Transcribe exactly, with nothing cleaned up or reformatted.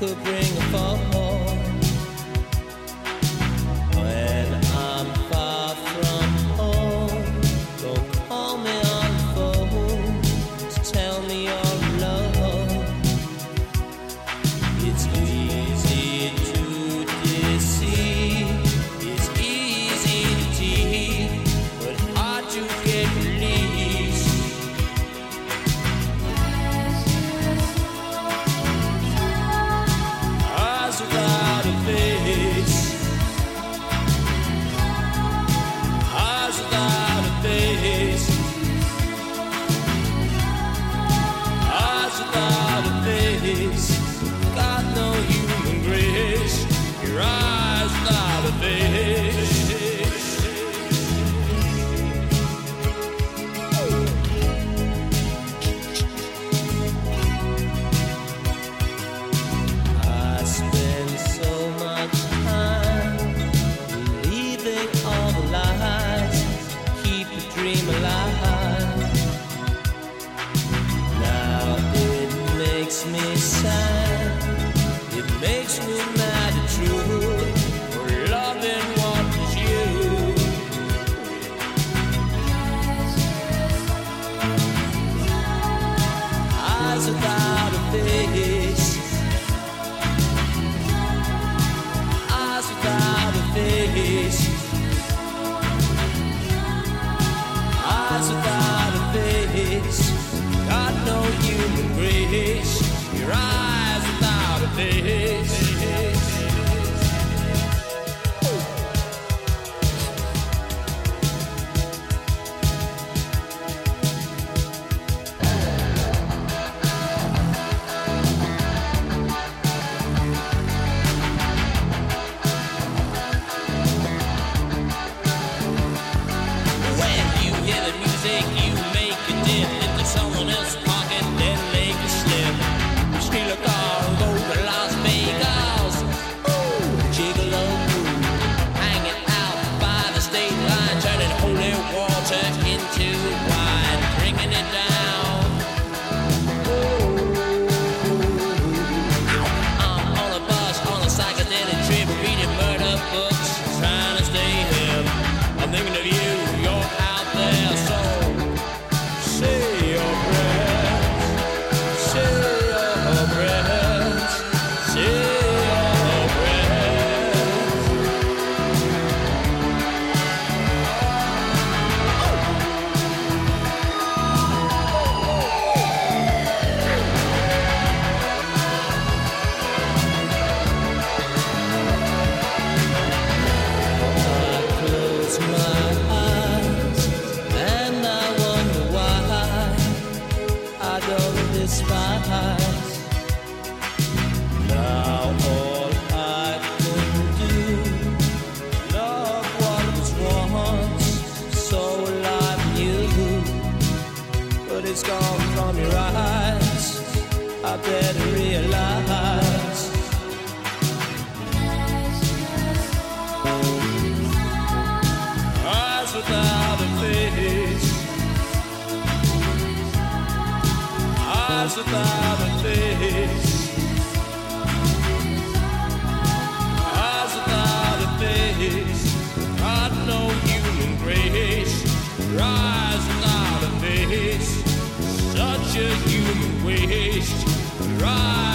could bring a fall. When I'm far from home, don't call me on the phone to tell me you're alone. It's easy to deceive, it's easy to tease, but hard to get released. Eyes without a face, eyes without a face, eyes without a face. Got no human grace. Your eyes without a face. I spend so much time believing all the lies, keep the dream alive. Now it makes me sad, it makes me mad at truth, for loving what is you. Eyes without a face, eyes without a face, eyes without a face. Got no human grace. Your eyes without a face. When you hear the music, you make a dip into someone else's pocket, then make a slip. Steal a car, go to Las Vegas. Ooh, gigolo, hanging out by the state line, turning holy water into wine, bringing it down. I'm on a bus, on a psychedelic trip, reading murder books, trying to stay hip. I'm thinking of you, you're out there, so say your prayers, say your prayers, say your prayers. I close my eyes and I wonder why I don't despise. Now all I can do, love what was once so alive in you, but it's gone from your eyes. I better realize. Eyes without a face, eyes without a face, eyes without a face. Got no human grace. Your eyes without a face, such a human waste. Your eyes